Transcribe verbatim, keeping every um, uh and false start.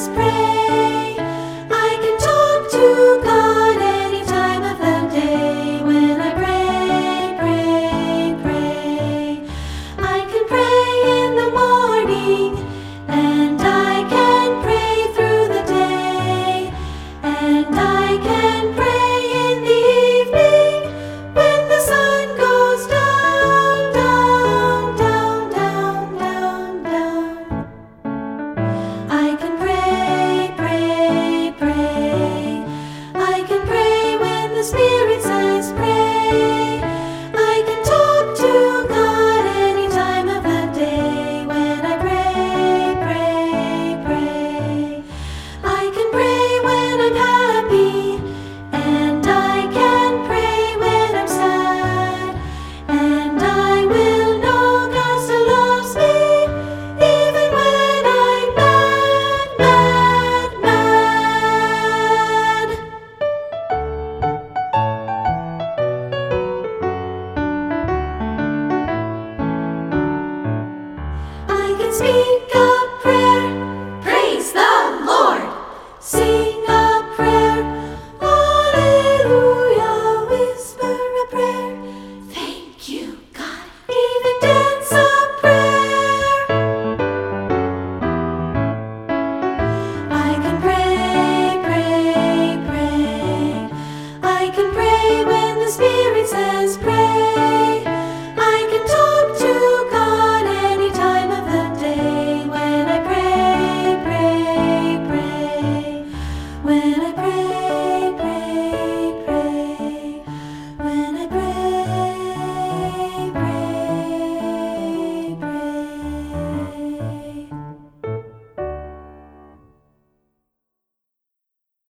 pray. I can talk to God any time of the day when I pray, pray, pray. I can pray in the morning and I can pray through the day, and I can pray in the evening when the sun goes down, down, down, down, down, down. I can pray, pray, pray. I can pray when the Spirit says pray. I can talk to God any time of the day when I pray, pray, pray. I can pray when I'm happy, and I can pray when I'm sad, and I will know God still loves me even when I'm mad, mad, mad. I can speak a prayer, praise the Lord. Sing